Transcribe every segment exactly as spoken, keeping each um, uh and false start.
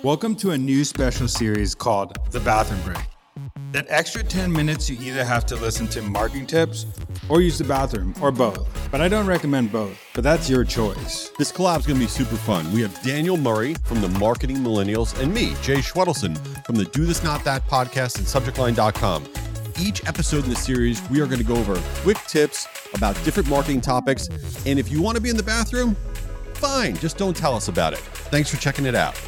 Welcome to a new special series called The Bathroom Break. That extra ten minutes you either have to listen to marketing tips or use the bathroom, or both. But I don't recommend both, but that's your choice. This collab is going to be super fun. We have Daniel Murray from the Marketing Millennials and me, Jay Schwedelson, from the Do This Not That podcast and subject line dot com. Each episode in the series, we are going to go over quick tips about different marketing topics. And if you want to be in the bathroom, fine, just don't tell us about it. Thanks for checking it out.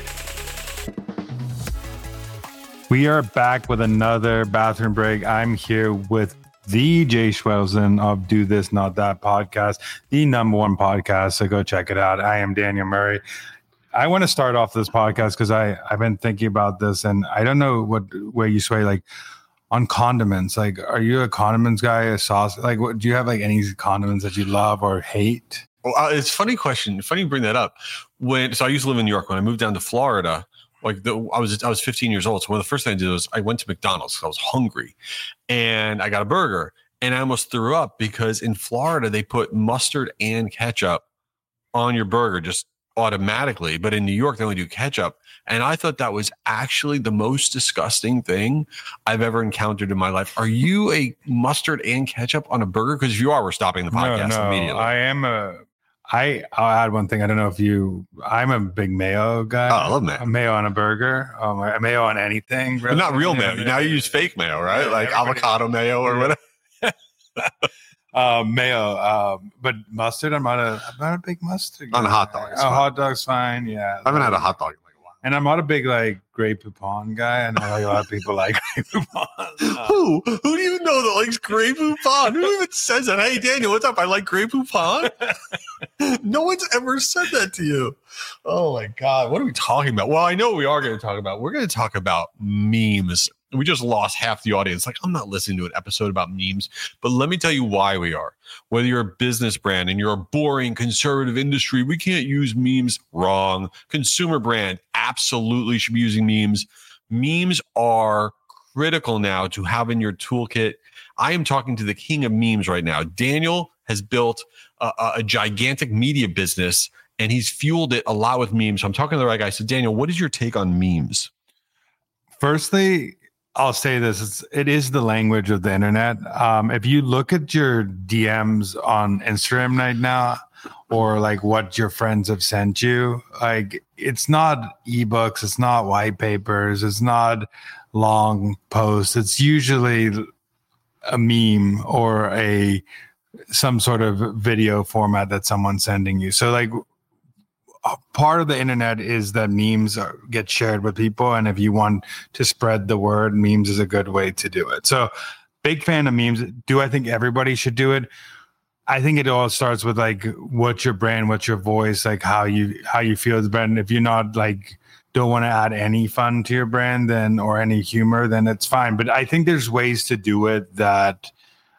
We are back with another bathroom break. I'm here with the Jay Schwedelson of Do This Not That podcast, the number one podcast. So go check it out. I am Daniel Murray. I want to start off this podcast because I I've been thinking about this, and I don't know what where you sway like on condiments. Like, are you a condiments guy? A sauce? Like, what do you have? Like any condiments that you love or hate? Well, uh, it's a funny question. Funny you bring that up. When so I used to live in New York. When I moved down to Florida. Like the, I was, I was fifteen years old. So one of the first things I did was I went to McDonald's because I was hungry, and I got a burger, and I almost threw up because in Florida they put mustard and ketchup on your burger just automatically, but in New York they only do ketchup, and I thought that was actually the most disgusting thing I've ever encountered in my life. Are you a mustard and ketchup on a burger? Because if you are, we're stopping the podcast no, no, immediately. I am a. I I'll add one thing. I don't know if you. I'm a big mayo guy. Oh, I love mayo. A mayo on a burger. Um, a mayo on anything. Really. Not real mayo. Now you use fake mayo, right? Yeah, like avocado mayo or whatever. uh, mayo, uh, but mustard. I'm not a. I'm not a big mustard guy. On a hot dog. A hot dog's fine. Yeah. I haven't had a hot dog in like a while. And I'm not a big like Grey Poupon guy. I know like, a lot of people like Grey Poupon. Uh, who? Who do you know that likes Grey Poupon? Who even says that? Hey, Daniel, what's up? I like Grey Poupon. No one's ever said that to you. Oh my God. What are we talking about? Well, I know we are going to talk about, we're going to talk about memes. We just lost half the audience. Like, I'm not listening to an episode about memes, but let me tell you why we are. Whether you're a business brand and you're a boring conservative industry, we can't use memes. Wrong. Consumer brand absolutely should be using memes. Memes are critical now to have in your toolkit. I am talking to the king of memes right now. Daniel has built a, a gigantic media business, and he's fueled it a lot with memes. So I'm talking to the right guy. So Daniel, what is your take on memes? Firstly, I'll say this: it's, it is the language of the internet. Um, if you look at your D Ms on Instagram right now, or like what your friends have sent you, like it's not ebooks, it's not white papers, it's not long posts. It's usually a meme or a some sort of video format that someone's sending you. So like part of the internet is that memes are, get shared with people. And if you want to spread the word, memes is a good way to do it. So big fan of memes. Do I think everybody should do it? I think it all starts with like, what's your brand, what's your voice, like how you, how you feel as a brand. If you're not like, don't want to add any fun to your brand then, or any humor, then it's fine. But I think there's ways to do it that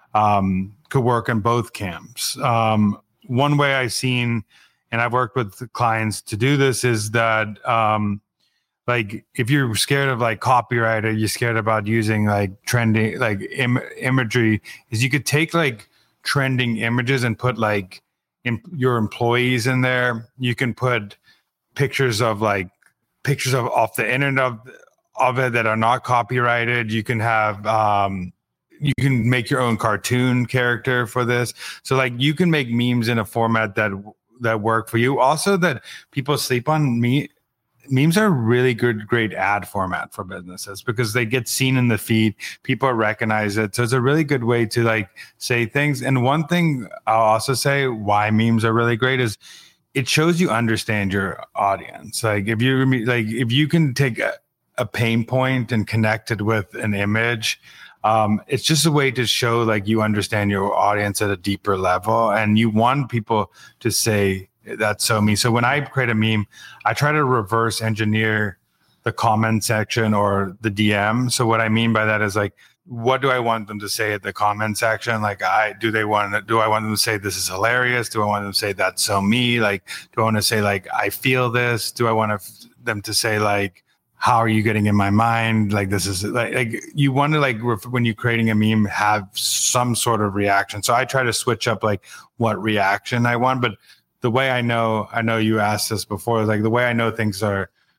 um, could work in both camps. Um, one way I've seen, and I've worked with clients to do this, is that um, like if you're scared of like copyright, or you're scared about using like trending like Im- imagery, is you could take like trending images and put like in your employees in there. You can put pictures of like pictures of off the internet of, of it that are not copyrighted. You can have um, you can make your own cartoon character for this. So like you can make memes in a format that that work for you. Also that people sleep on. Me memes are really good, great ad format for businesses because they get seen in the feed. People recognize it. So it's a really good way to like say things. And one thing I'll also say why memes are really great is it shows you understand your audience. Like if you like, if you can take a, a pain point and connect it with an image, um, it's just a way to show like you understand your audience at a deeper level, and you want people to say that's so me. So when I create a meme, I try to reverse engineer the comment section or the D M. So what I mean by that is like, what do I want them to say at the comment section? Like, I do they want do I want them to say this is hilarious? Do I want them to say that's so me? Like, do I want to say like I feel this? Do I want to, them to say like, how are you getting in my mind? Like, this is like, like you want to like ref- when you're creating a meme, have some sort of reaction. So I try to switch up like what reaction I want. But the way I know, I know you asked this before, like the way I know things are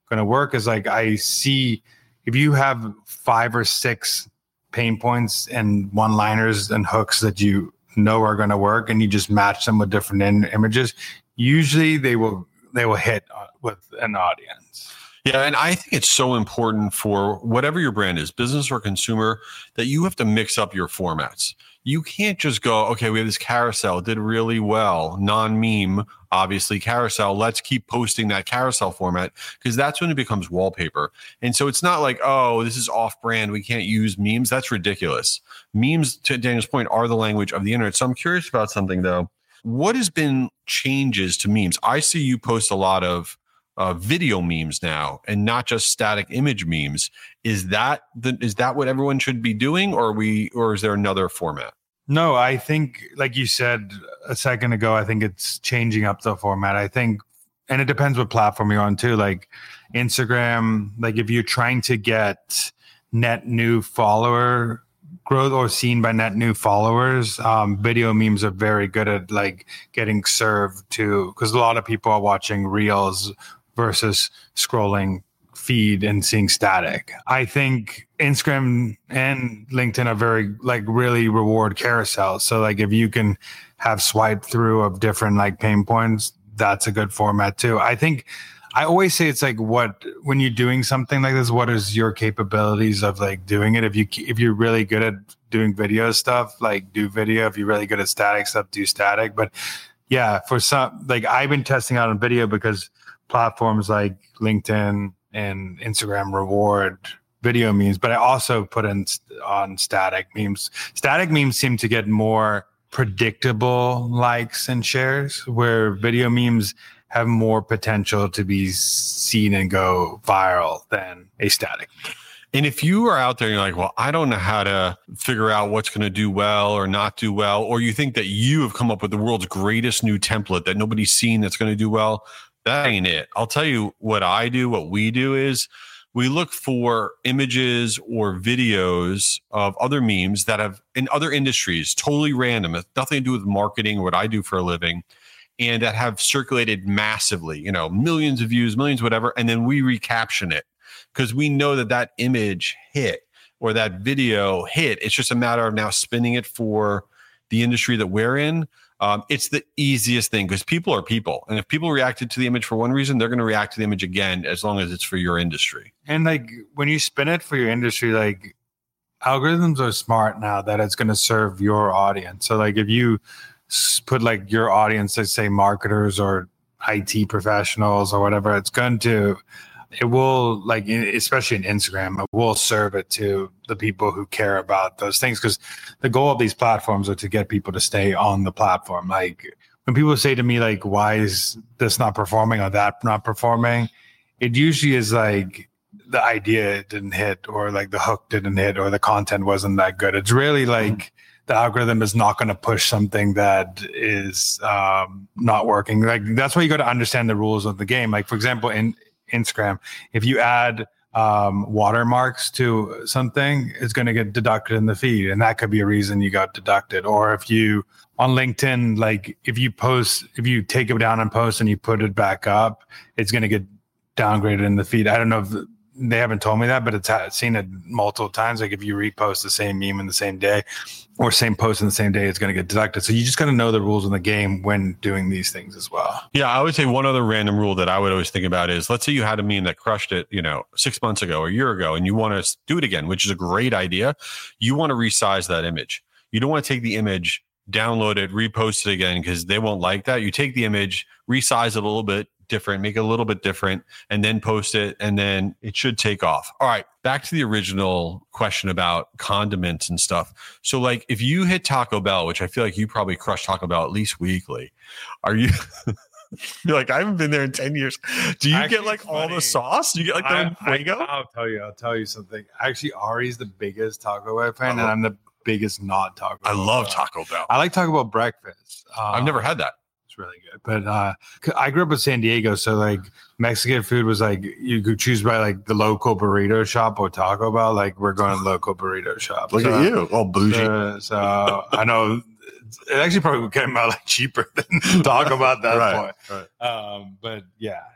going to work is like I see if you have five or six pain points and one-liners and hooks that you know are going to work, and you just match them with different in- images, usually they will they will hit with an audience. Yeah, and I think it's so important for whatever your brand is, business or consumer, that you have to mix up your formats. You can't just go, okay, we have this carousel, it did really well, non-meme, obviously carousel. Let's keep posting that carousel format, because that's when it becomes wallpaper. And so it's not like, oh, this is off-brand, we can't use memes. That's ridiculous. Memes, to Daniel's point, are the language of the internet. So I'm curious about something though. What has been changes to memes? I see you post a lot of Uh, video memes now, and not just static image memes. Is that the, is that what everyone should be doing, or are we, or is there another format? No, I think, like you said a second ago, I think it's changing up the format. I think, and it depends what platform you're on too. Like Instagram, like if you're trying to get net new follower growth or seen by net new followers, um, video memes are very good at like getting served to, because a lot of people are watching reels versus scrolling feed and seeing static. I think Instagram and LinkedIn are very like really reward carousels. So like if you can have swipe through of different like pain points, that's a good format too. I think I always say it's like what, when you're doing something like this, what is your capabilities of like doing it? If you, if you're really good at doing video stuff, like do video. If you're really good at static stuff, do static. But yeah, for some, like I've been testing out on video because platforms like LinkedIn and Instagram reward video memes, but I also put in on static memes. Static memes seem to get more predictable likes and shares, where video memes have more potential to be seen and go viral than a static. And if you are out there and you're like, well, I don't know how to figure out what's going to do well or not do well, or you think that you have come up with the world's greatest new template that nobody's seen that's going to do well, that ain't it. I'll tell you what I do, what we do is we look for images or videos of other memes that have in other industries, totally random, it's nothing to do with marketing or what I do for a living, and that have circulated massively, you know, millions of views, millions, whatever. And then we recaption it because we know that that image hit or that video hit. It's just a matter of now spinning it for the industry that we're in. Um, it's the easiest thing because people are people. And if people reacted to the image for one reason, they're going to react to the image again, as long as it's for your industry. And like when you spin it for your industry, like algorithms are smart now that it's going to serve your audience. So like if you put like your audience, let's say marketers or I T professionals or whatever, it's going to, it will like, especially in Instagram, it will serve it to the people who care about those things. Because the goal of these platforms are to get people to stay on the platform. Like when people say to me, like, why is this not performing or that not performing? It usually is like the idea didn't hit or like the hook didn't hit or the content wasn't that good. It's really like mm-hmm. the algorithm is not going to push something that is um, not working. Like that's why you got to understand the rules of the game. Like for example, in Instagram, if you add um, watermarks to something, it's going to get deducted in the feed, and that could be a reason you got deducted. Or if you on LinkedIn, like if you post, if you take it down and post and you put it back up, it's going to get downgraded in the feed. I don't know if they haven't told me that, but it's I've seen it multiple times. Like if you repost the same meme in the same day or same post in the same day, it's going to get deducted. So you just got to know the rules in the game when doing these things as well. Yeah, I would say one other random rule that I would always think about is, let's say you had a meme that crushed it, you know, six months ago or a year ago, and you want to do it again, which is a great idea. You want to resize that image. You don't want to take the image, download it, repost it again, because they won't like that. You take the image, resize it a little bit different, make it a little bit different, and then post it, and then it should take off. All right, back to the original question about condiments and stuff. So like if you hit Taco Bell, which I feel like you probably crush Taco Bell at least weekly, are you you're like, I haven't been there in ten years. Do you Actually, get like all the sauce? Do you get like the fuego? I'll tell you, I'll tell you something. Actually, Ari's the biggest Taco Bell fan, uh-huh. and I'm the biggest not Taco Bell. I love fan. Taco Bell. I like Taco Bell breakfast. Um, I've never had that. Really good, but uh I grew up in San Diego, so like Mexican food was like you could choose by like the local burrito shop or Taco Bell. Like we're going to the local burrito shop. Look so, at you, all bougie. So, so I know it actually probably came out like cheaper than Taco Bell at that right, point. Right. Um, but yeah,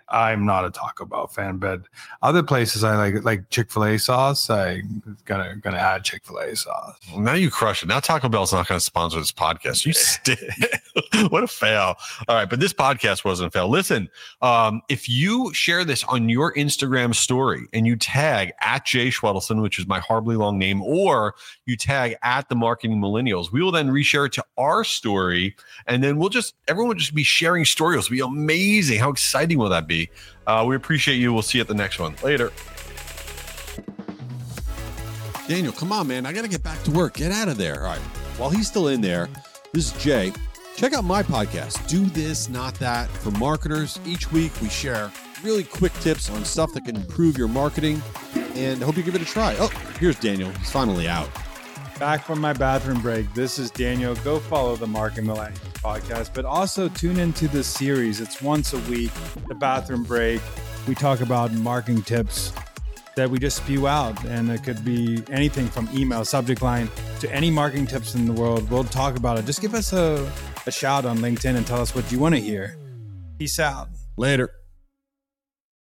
I'm not a Taco Bell fan, but other places I like, like Chick-fil-A sauce. I gonna gonna add Chick-fil-A sauce. Well, now you crush it. Now Taco Bell's not going to sponsor this podcast. You stick. What a fail. All right, but this podcast wasn't a fail. Listen, um, if you share this on your Instagram story and you tag at Jay Schwedelson, which is my horribly long name, or you tag at the Marketing Millennials, we will then reshare it to our story, and then we'll just everyone will just be sharing stories. It'll be amazing. How exciting will that be? Uh, we appreciate you. We'll see you at the next one. Later. Daniel, come on, man. I got to get back to work. Get out of there. All right. While he's still in there, this is Jay. Check out my podcast, Do This, Not That, for marketers. Each week, we share really quick tips on stuff that can improve your marketing, and I hope you give it a try. Oh, here's Daniel. He's finally out. Back from my bathroom break. This is Daniel. Go follow the Marketing Millennials podcast, but also tune into this series. It's once a week, the bathroom break. We talk about marketing tips that we just spew out, and it could be anything from email, subject line, to any marketing tips in the world. We'll talk about it. Just give us a, a shout on LinkedIn and tell us what you want to hear. Peace out. Later.